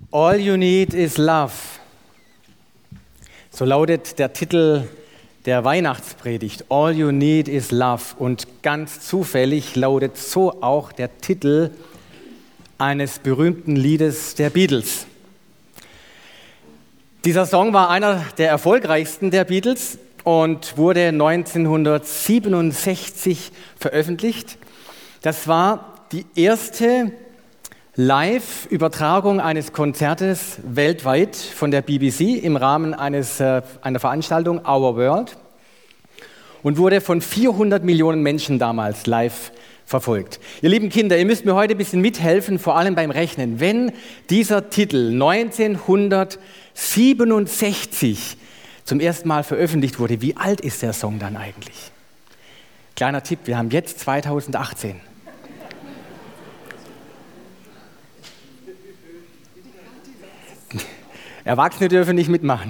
All you need is love. So lautet der Titel der Weihnachtspredigt. All you need is love. Und ganz zufällig lautet so auch der Titel eines berühmten Liedes der Beatles. Dieser Song war einer der erfolgreichsten der Beatles und wurde 1967 veröffentlicht. Das war die erste Live-Übertragung eines Konzertes weltweit von der BBC im Rahmen einer Veranstaltung Our World und wurde von 400 Millionen Menschen damals live verfolgt. Ihr lieben Kinder, ihr müsst mir heute ein bisschen mithelfen, vor allem beim Rechnen. Wenn dieser Titel 1967 zum ersten Mal veröffentlicht wurde, wie alt ist der Song dann eigentlich? Kleiner Tipp, wir haben jetzt 2018. Erwachsene dürfen nicht mitmachen.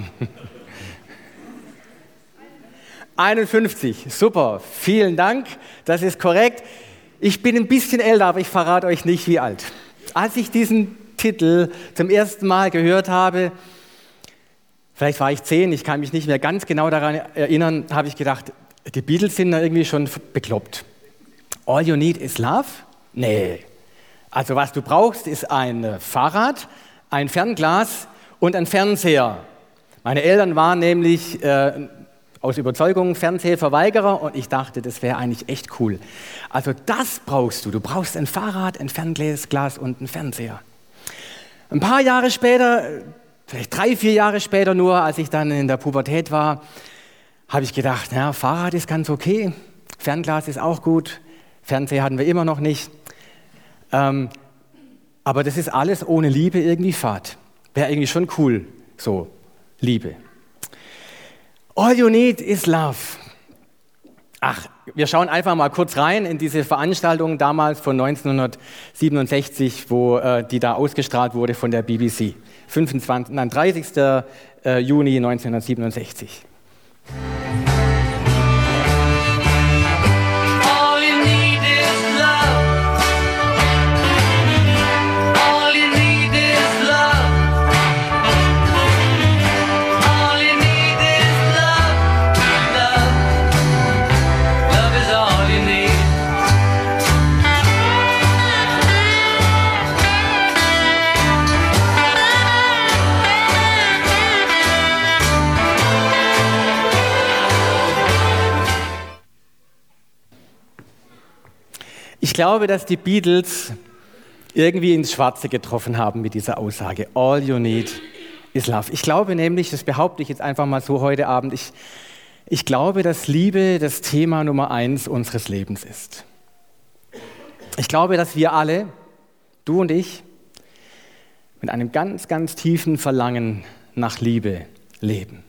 51, super, vielen Dank, das ist korrekt. Ich bin ein bisschen älter, aber ich verrate euch nicht, wie alt. Als ich diesen Titel zum ersten Mal gehört habe, vielleicht war ich 10, ich kann mich nicht mehr ganz genau daran erinnern, habe ich gedacht, die Beatles sind da irgendwie schon bekloppt. All you need is love? Nee. Also was du brauchst, ist ein Fahrrad, ein Fernglas und ein Fernseher. Meine Eltern waren nämlich aus Überzeugung Fernsehverweigerer und ich dachte, das wäre eigentlich echt cool. Also das brauchst du. Du brauchst ein Fahrrad, ein Fernglas und einen Fernseher. Ein paar Jahre später, vielleicht 3-4 Jahre später nur, als ich dann in der Pubertät war, habe ich gedacht, ja, Fahrrad ist ganz okay, Fernglas ist auch gut, Fernseher hatten wir immer noch nicht. Aber das ist alles ohne Liebe irgendwie fad. Wäre irgendwie schon cool, so Liebe. All you need is love. Ach, wir schauen einfach mal kurz rein in diese Veranstaltung damals von 1967, wo die da ausgestrahlt wurde von der BBC. 30. Juni 1967. Ich glaube, dass die Beatles irgendwie ins Schwarze getroffen haben mit dieser Aussage. All you need is love. Ich glaube nämlich, das behaupte ich jetzt einfach mal so heute Abend, ich glaube, dass Liebe das Thema Nummer 1 unseres Lebens ist. Ich glaube, dass wir alle, du und ich, mit einem ganz, ganz tiefen Verlangen nach Liebe leben.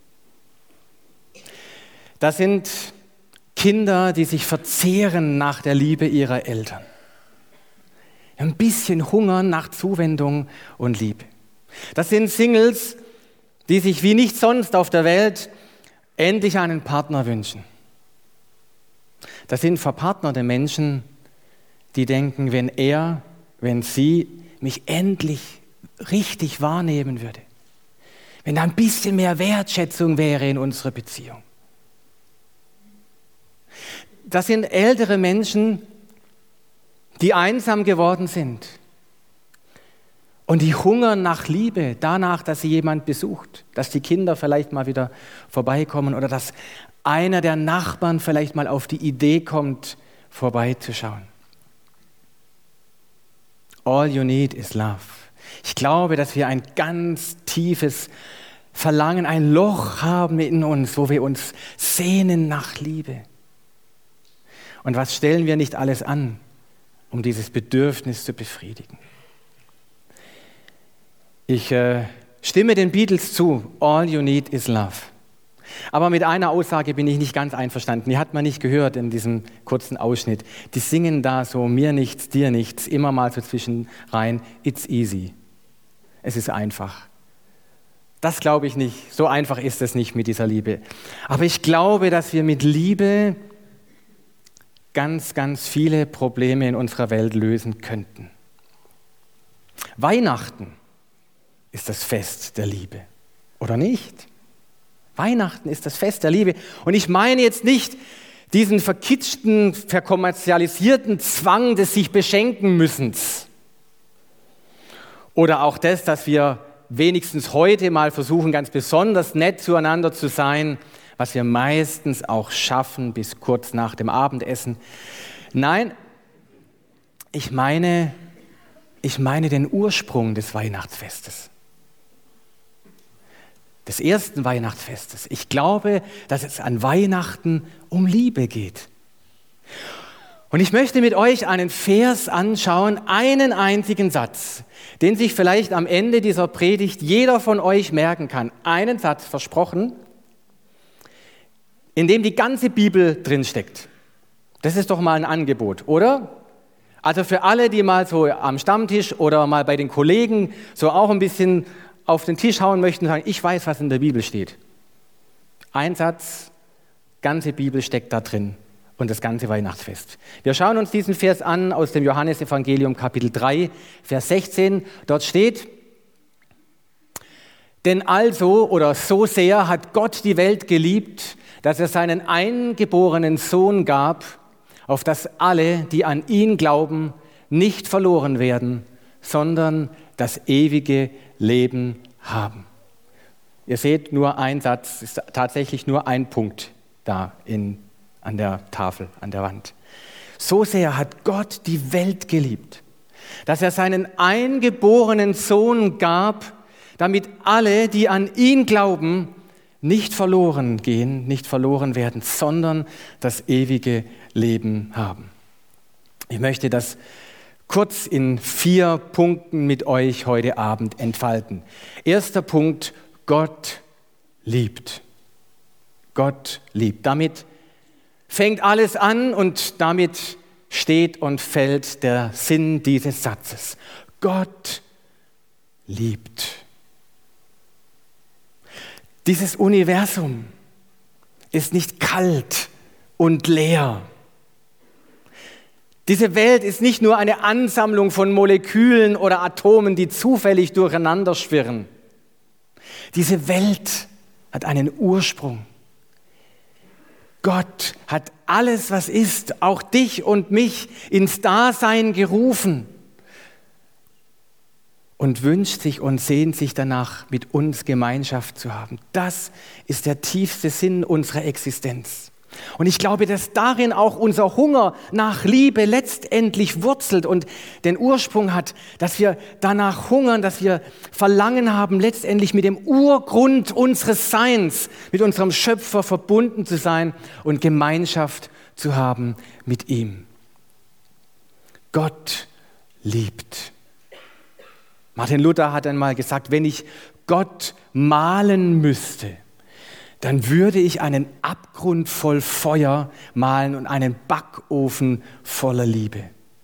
Das sind Kinder, die sich verzehren nach der Liebe ihrer Eltern. Ein bisschen Hunger nach Zuwendung und Liebe. Das sind Singles, die sich wie nichts sonst auf der Welt endlich einen Partner wünschen. Das sind verpartnerte Menschen, die denken, wenn sie mich endlich richtig wahrnehmen würde, wenn da ein bisschen mehr Wertschätzung wäre in unserer Beziehung. Das sind ältere Menschen, die einsam geworden sind und die hungern nach Liebe, danach, dass sie jemand besucht, dass die Kinder vielleicht mal wieder vorbeikommen oder dass einer der Nachbarn vielleicht mal auf die Idee kommt, vorbeizuschauen. All you need is love. Ich glaube, dass wir ein ganz tiefes Verlangen, ein Loch haben in uns, wo wir uns sehnen nach Liebe. Und was stellen wir nicht alles an, um dieses Bedürfnis zu befriedigen? Ich stimme den Beatles zu, all you need is love. Aber mit einer Aussage bin ich nicht ganz einverstanden. Die hat man nicht gehört in diesem kurzen Ausschnitt. Die singen da so, mir nichts, dir nichts, immer mal so zwischen rein, it's easy. Es ist einfach. Das glaube ich nicht. So einfach ist es nicht mit dieser Liebe. Aber ich glaube, dass wir mit Liebe ganz, ganz viele Probleme in unserer Welt lösen könnten. Weihnachten ist das Fest der Liebe, oder nicht? Weihnachten ist das Fest der Liebe. Und ich meine jetzt nicht diesen verkitschten, verkommerzialisierten Zwang des sich beschenken müssens. Oder auch das, dass wir wenigstens heute mal versuchen, ganz besonders nett zueinander zu sein, was wir meistens auch schaffen bis kurz nach dem Abendessen. Nein, ich meine den Ursprung des Weihnachtsfestes. Des ersten Weihnachtsfestes. Ich glaube, dass es an Weihnachten um Liebe geht. Und ich möchte mit euch einen Vers anschauen, einen einzigen Satz, den sich vielleicht am Ende dieser Predigt jeder von euch merken kann. Einen Satz, versprochen, in dem die ganze Bibel drinsteckt. Das ist doch mal ein Angebot, oder? Also für alle, die mal so am Stammtisch oder mal bei den Kollegen so auch ein bisschen auf den Tisch hauen möchten und sagen, ich weiß, was in der Bibel steht. Ein Satz, ganze Bibel steckt da drin und das ganze Weihnachtsfest. Wir schauen uns diesen Vers an aus dem Johannesevangelium Kapitel 3, Vers 16. Dort steht, denn also oder so sehr hat Gott die Welt geliebt, dass er seinen eingeborenen Sohn gab, auf dass alle, die an ihn glauben, nicht verloren werden, sondern das ewige Leben haben. Ihr seht, nur ein Satz, ist tatsächlich nur ein Punkt da an der Tafel, an der Wand. So sehr hat Gott die Welt geliebt, dass er seinen eingeborenen Sohn gab, damit alle, die an ihn glauben, nicht verloren gehen, nicht verloren werden, sondern das ewige Leben haben. Ich möchte das kurz in 4 Punkten mit euch heute Abend entfalten. Erster Punkt, Gott liebt. Gott liebt. Damit fängt alles an und damit steht und fällt der Sinn dieses Satzes. Gott liebt. Dieses Universum ist nicht kalt und leer. Diese Welt ist nicht nur eine Ansammlung von Molekülen oder Atomen, die zufällig durcheinander schwirren. Diese Welt hat einen Ursprung. Gott hat alles, was ist, auch dich und mich, ins Dasein gerufen und wünscht sich und sehnt sich danach, mit uns Gemeinschaft zu haben. Das ist der tiefste Sinn unserer Existenz. Und ich glaube, dass darin auch unser Hunger nach Liebe letztendlich wurzelt und den Ursprung hat, dass wir danach hungern, dass wir Verlangen haben, letztendlich mit dem Urgrund unseres Seins, mit unserem Schöpfer verbunden zu sein und Gemeinschaft zu haben mit ihm. Gott liebt. Martin Luther hat einmal gesagt, wenn ich Gott malen müsste, dann würde ich einen Abgrund voll Feuer malen und einen Backofen voller Liebe.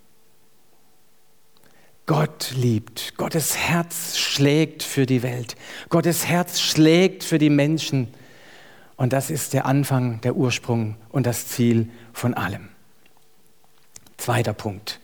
Gott liebt. Gottes Herz schlägt für die Welt. Gottes Herz schlägt für die Menschen. Und das ist der Anfang, der Ursprung und das Ziel von allem. Zweiter Punkt.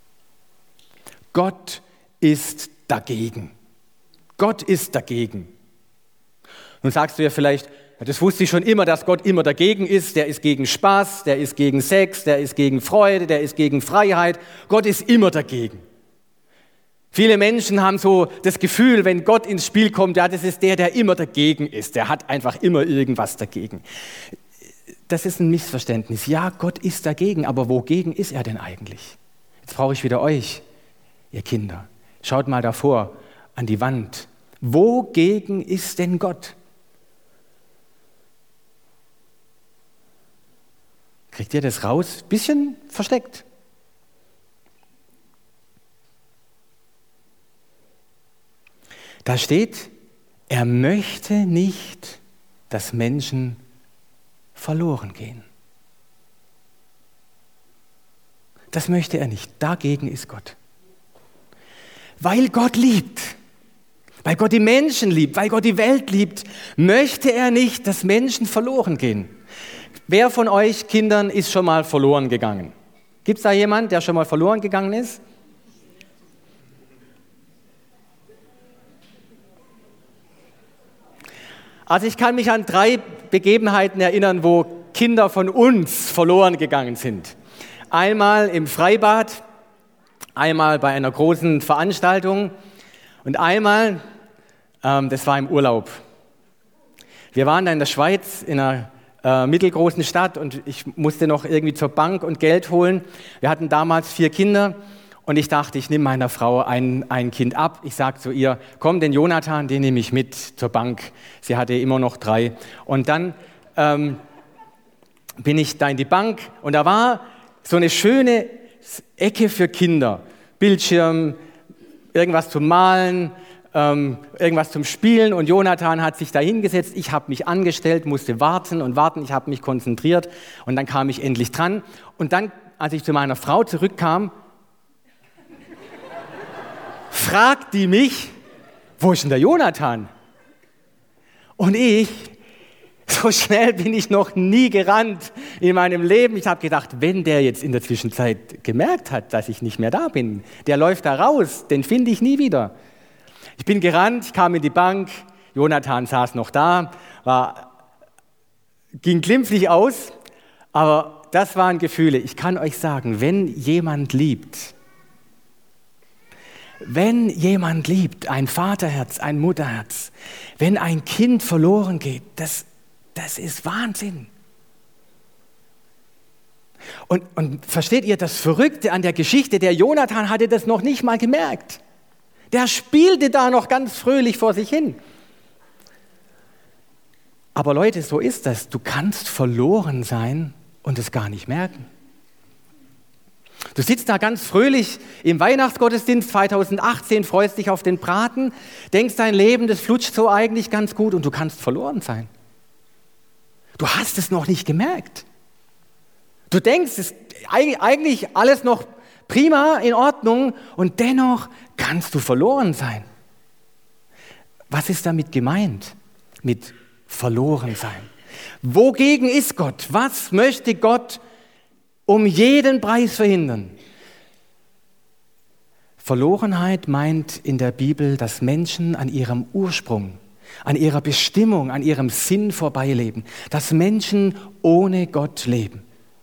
Gott ist dagegen. Gott ist dagegen. Nun sagst du ja vielleicht, das wusste ich schon immer, dass Gott immer dagegen ist. Der ist gegen Spaß, der ist gegen Sex, der ist gegen Freude, der ist gegen Freiheit. Gott ist immer dagegen. Viele Menschen haben so das Gefühl, wenn Gott ins Spiel kommt, ja, das ist der immer dagegen ist. Der hat einfach immer irgendwas dagegen. Das ist ein Missverständnis. Ja, Gott ist dagegen, aber wogegen ist er denn eigentlich? Jetzt brauche ich wieder euch, ihr Kinder. Schaut mal davor an die Wand. Wogegen ist denn Gott? Kriegt ihr das raus? Bisschen versteckt. Da steht, er möchte nicht, dass Menschen verloren gehen. Das möchte er nicht. Dagegen ist Gott. Weil Gott liebt, weil Gott die Menschen liebt, weil Gott die Welt liebt, möchte er nicht, dass Menschen verloren gehen. Wer von euch Kindern ist schon mal verloren gegangen? Gibt es da jemanden, der schon mal verloren gegangen ist? Also ich kann mich an 3 Begebenheiten erinnern, wo Kinder von uns verloren gegangen sind. Einmal im Freibad, einmal bei einer großen Veranstaltung und einmal, das war im Urlaub. Wir waren da in der Schweiz in einer mittelgroßen Stadt und ich musste noch irgendwie zur Bank und Geld holen. Wir hatten damals 4 Kinder und ich dachte, ich nehme meiner Frau ein Kind ab. Ich sage zu ihr, komm, den Jonathan, den nehme ich mit zur Bank. Sie hatte immer noch 3. Und dann bin ich da in die Bank und da war so eine schöne Ecke für Kinder. Bildschirm, irgendwas zum Malen, irgendwas zum Spielen und Jonathan hat sich da hingesetzt. Ich habe mich angestellt, musste warten, ich habe mich konzentriert und dann kam ich endlich dran. Und dann, als ich zu meiner Frau zurückkam, fragt die mich, wo ist denn der Jonathan? Und ich, so schnell bin ich noch nie gerannt in meinem Leben. Ich habe gedacht, wenn der jetzt in der Zwischenzeit gemerkt hat, dass ich nicht mehr da bin, der läuft da raus, den finde ich nie wieder. Ich bin gerannt, ich kam in die Bank, Jonathan saß noch da, ging glimpflich aus, aber das waren Gefühle. Ich kann euch sagen, wenn jemand liebt, ein Vaterherz, ein Mutterherz, wenn ein Kind verloren geht, das ist Wahnsinn. Und versteht ihr das Verrückte an der Geschichte? Der Jonathan hatte das noch nicht mal gemerkt. Der spielte da noch ganz fröhlich vor sich hin. Aber Leute, so ist das. Du kannst verloren sein und es gar nicht merken. Du sitzt da ganz fröhlich im Weihnachtsgottesdienst 2018, freust dich auf den Braten, denkst, dein Leben, das flutscht so eigentlich ganz gut und du kannst verloren sein. Du hast es noch nicht gemerkt. Du denkst, es ist eigentlich alles noch prima, in Ordnung und dennoch kannst du verloren sein. Was ist damit gemeint? Mit verloren sein. Wogegen ist Gott? Was möchte Gott um jeden Preis verhindern? Verlorenheit meint in der Bibel, dass Menschen an ihrem Ursprung, an ihrer Bestimmung, an ihrem Sinn vorbeileben. Dass Menschen ohne Gott leben.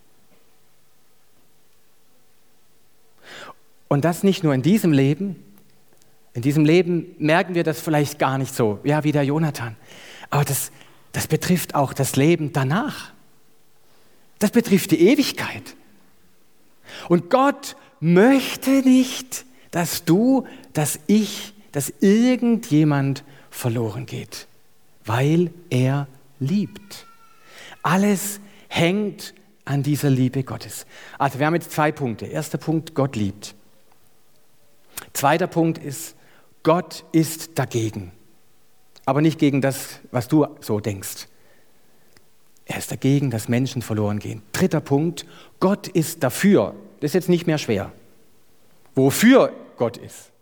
Und das nicht nur in diesem Leben. In diesem Leben merken wir das vielleicht gar nicht so, ja, wie der Jonathan. Aber das betrifft auch das Leben danach. Das betrifft die Ewigkeit. Und Gott möchte nicht, dass du, dass ich, dass irgendjemand verloren geht, weil er liebt. Alles hängt an dieser Liebe Gottes. Also wir haben jetzt 2 Punkte. Erster Punkt, Gott liebt. Zweiter Punkt ist, Gott ist dagegen. Aber nicht gegen das, was du so denkst. Er ist dagegen, dass Menschen verloren gehen. Dritter Punkt, Gott ist dafür. Das ist jetzt nicht mehr schwer. Wofür Gott ist.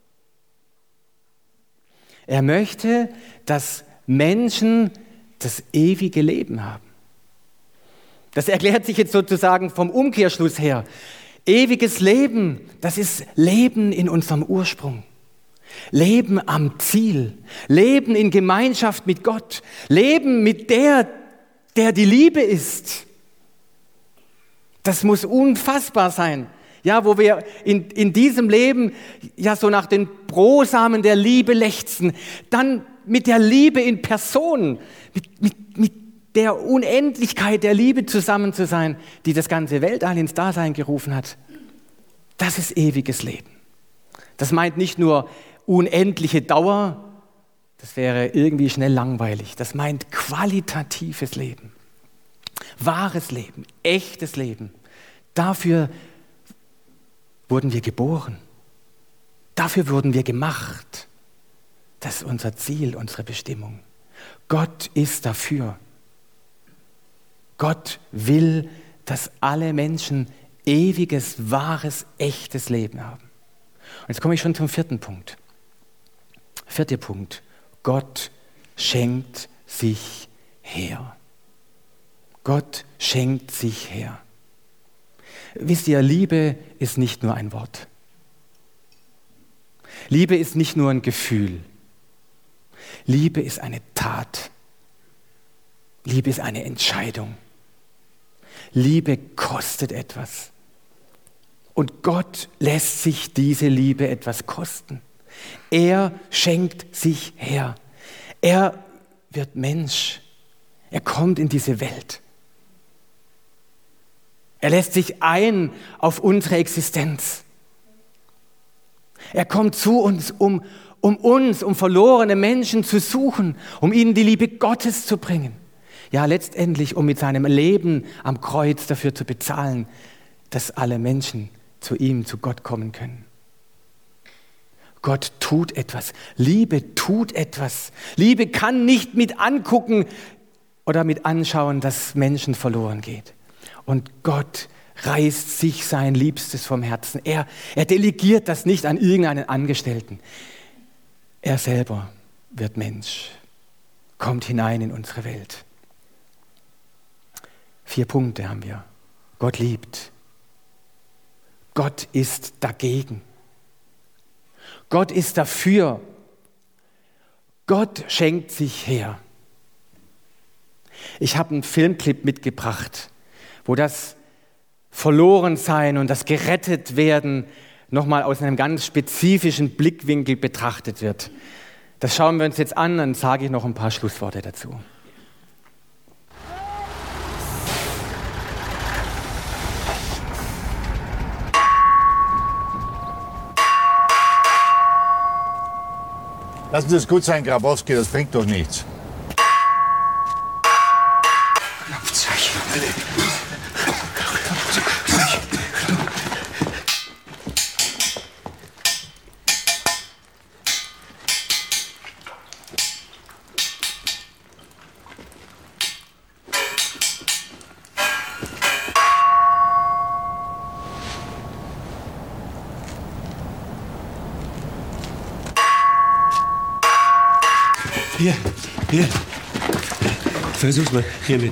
Er möchte, dass Menschen das ewige Leben haben. Das erklärt sich jetzt sozusagen vom Umkehrschluss her. Ewiges Leben, das ist Leben in unserem Ursprung. Leben am Ziel. Leben in Gemeinschaft mit Gott. Leben mit der die Liebe ist. Das muss unfassbar sein. Ja, wo wir in diesem Leben ja so nach den Brosamen der Liebe lechzen. Dann mit der Liebe in Person, mit der Unendlichkeit der Liebe zusammen zu sein, die das ganze Weltall ins Dasein gerufen hat. Das ist ewiges Leben. Das meint nicht nur unendliche Dauer, das wäre irgendwie schnell langweilig. Das meint qualitatives Leben, wahres Leben, echtes Leben. Dafür wurden wir geboren. Dafür wurden wir gemacht. Das ist unser Ziel, unsere Bestimmung. Gott ist dafür. Gott will, dass alle Menschen ewiges, wahres, echtes Leben haben. Und jetzt komme ich schon zum 4. Punkt. 4. Punkt. Gott schenkt sich her. Gott schenkt sich her. Wisst ihr, Liebe ist nicht nur ein Wort. Liebe ist nicht nur ein Gefühl. Liebe ist eine Tat. Liebe ist eine Entscheidung. Liebe kostet etwas. Und Gott lässt sich diese Liebe etwas kosten. Er schenkt sich her. Er wird Mensch. Er kommt in diese Welt. Er lässt sich ein auf unsere Existenz. Er kommt zu uns, um verlorene Menschen zu suchen, um ihnen die Liebe Gottes zu bringen. Ja, letztendlich, um mit seinem Leben am Kreuz dafür zu bezahlen, dass alle Menschen zu ihm, zu Gott kommen können. Gott tut etwas. Liebe tut etwas. Liebe kann nicht mit angucken oder mit anschauen, dass Menschen verloren geht. Und Gott reißt sich sein Liebstes vom Herzen. Er delegiert das nicht an irgendeinen Angestellten. Er selber wird Mensch, kommt hinein in unsere Welt. 4 Punkte haben wir. Gott liebt. Gott ist dagegen. Gott ist dafür. Gott schenkt sich her. Ich habe einen Filmclip mitgebracht, wo das Verlorensein und das Gerettetwerden nochmal aus einem ganz spezifischen Blickwinkel betrachtet wird. Das schauen wir uns jetzt an, dann sage ich noch ein paar Schlussworte dazu. Lassen Sie es gut sein, Grabowski, das bringt doch nichts. Hier. Versuch's mal, hiermit.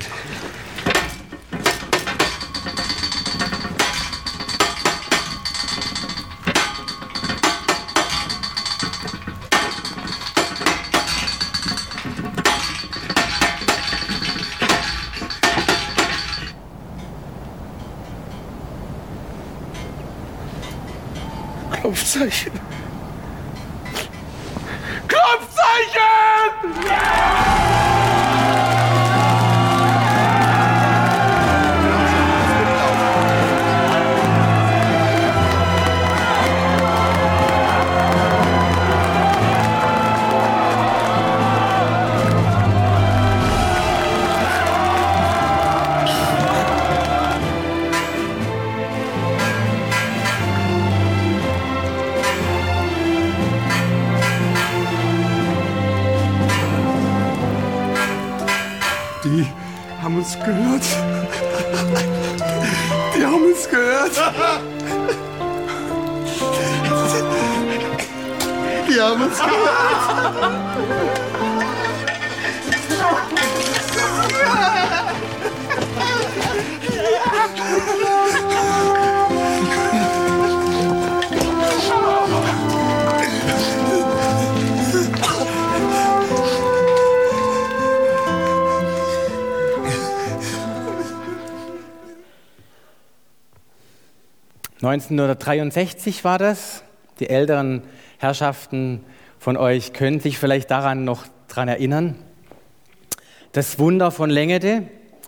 Klopfzeichen! Die haben uns gehört. Die haben uns gehört. Die haben uns gehört. 1963 war das. Die älteren Herrschaften von euch können sich vielleicht daran erinnern. Das Wunder von Längede.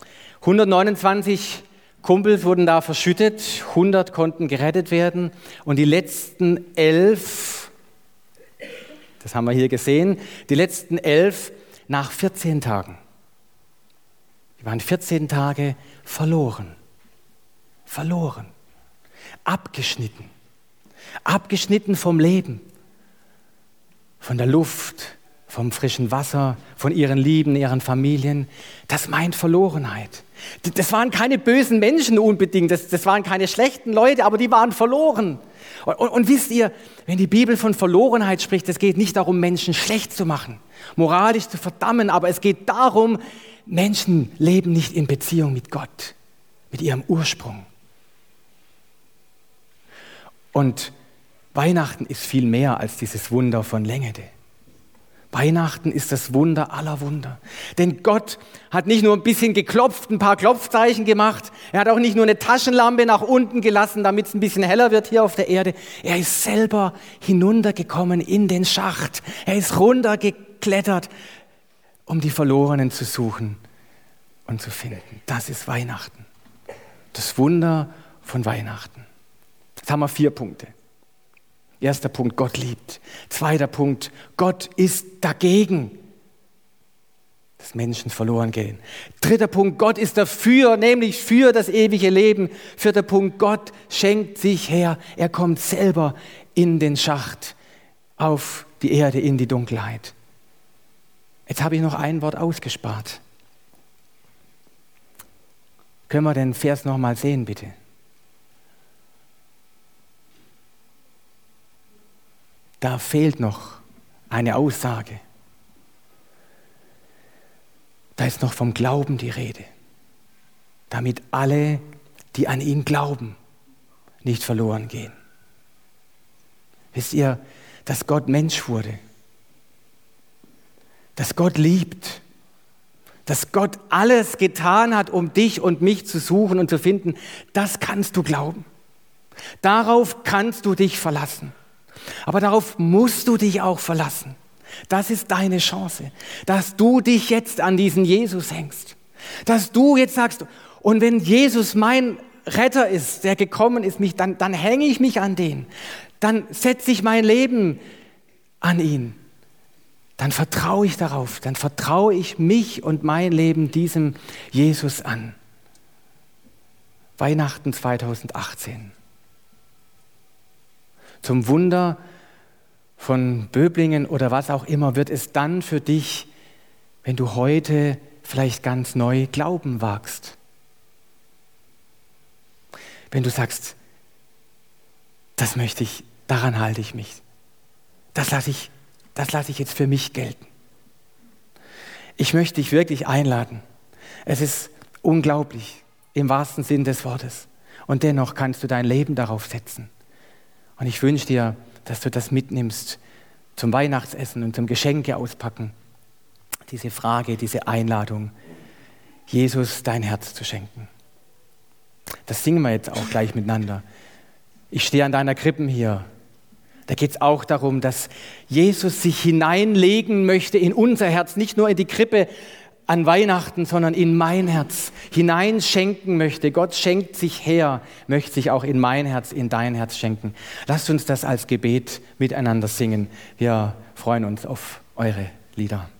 129 Kumpels wurden da verschüttet, 100 konnten gerettet werden und die letzten 11, das haben wir hier gesehen, die letzten 11 nach 14 Tagen. Die waren 14 Tage verloren. Abgeschnitten vom Leben, von der Luft, vom frischen Wasser, von ihren Lieben, ihren Familien. Das meint Verlorenheit. Das waren keine bösen Menschen unbedingt, das waren keine schlechten Leute, aber die waren verloren. Und wisst ihr, wenn die Bibel von Verlorenheit spricht, es geht nicht darum, Menschen schlecht zu machen, moralisch zu verdammen, aber es geht darum, Menschen leben nicht in Beziehung mit Gott, mit ihrem Ursprung. Und Weihnachten ist viel mehr als dieses Wunder von Längede. Weihnachten ist das Wunder aller Wunder. Denn Gott hat nicht nur ein bisschen geklopft, ein paar Klopfzeichen gemacht. Er hat auch nicht nur eine Taschenlampe nach unten gelassen, damit es ein bisschen heller wird hier auf der Erde. Er ist selber hinuntergekommen in den Schacht. Er ist runtergeklettert, um die Verlorenen zu suchen und zu finden. Das ist Weihnachten. Das Wunder von Weihnachten. Jetzt haben wir 4 Punkte. Erster Punkt, Gott liebt. Zweiter Punkt, Gott ist dagegen, dass Menschen verloren gehen. Dritter Punkt, Gott ist dafür, nämlich für das ewige Leben. Vierter Punkt, Gott schenkt sich her. Er kommt selber in den Schacht, auf die Erde, in die Dunkelheit. Jetzt habe ich noch ein Wort ausgespart. Können wir den Vers nochmal sehen, bitte? Da fehlt noch eine Aussage. Da ist noch vom Glauben die Rede. Damit alle, die an ihn glauben, nicht verloren gehen. Wisst ihr, dass Gott Mensch wurde? Dass Gott liebt? Dass Gott alles getan hat, um dich und mich zu suchen und zu finden? Das kannst du glauben. Darauf kannst du dich verlassen. Aber darauf musst du dich auch verlassen. Das ist deine Chance, dass du dich jetzt an diesen Jesus hängst. Dass du jetzt sagst, und wenn Jesus mein Retter ist, der gekommen ist, dann hänge ich mich an den. Dann setze ich mein Leben an ihn. Dann vertraue ich darauf. Dann vertraue ich mich und mein Leben diesem Jesus an. Weihnachten 2018. Zum Wunder von Böblingen oder was auch immer wird es dann für dich, wenn du heute vielleicht ganz neu Glauben wagst. Wenn du sagst, das möchte ich, daran halte ich mich. Das lasse ich jetzt für mich gelten. Ich möchte dich wirklich einladen. Es ist unglaublich, im wahrsten Sinn des Wortes. Und dennoch kannst du dein Leben darauf setzen. Und ich wünsche dir, dass du das mitnimmst zum Weihnachtsessen und zum Geschenke auspacken. Diese Frage, diese Einladung, Jesus dein Herz zu schenken. Das singen wir jetzt auch gleich miteinander. Ich stehe an deiner Krippen hier. Da geht es auch darum, dass Jesus sich hineinlegen möchte in unser Herz, nicht nur in die Krippe an Weihnachten, sondern in mein Herz hineinschenken möchte. Gott schenkt sich her, möchte sich auch in mein Herz, in dein Herz schenken. Lasst uns das als Gebet miteinander singen. Wir freuen uns auf eure Lieder.